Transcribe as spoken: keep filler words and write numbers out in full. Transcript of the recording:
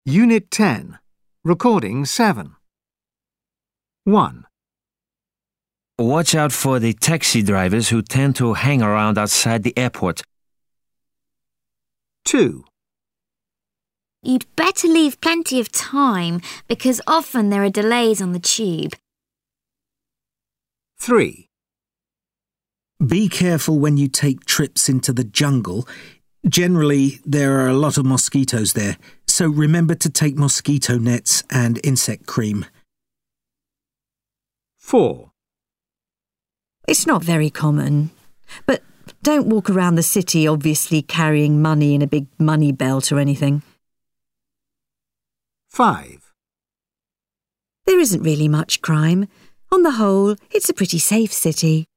Unit ten. Recording seven. one. Watch out for the taxi drivers who tend to hang around outside the airport. two. You'd better leave plenty of time because often there are delays on the tube. three. Be careful when you take trips into the jungle. Generally, there are a lot of mosquitoes there, so remember to take mosquito nets and insect cream. four. It's not very common, but don't walk around the city obviously carrying money in a big money belt or anything. five. There isn't really much crime. On the whole, it's a pretty safe city.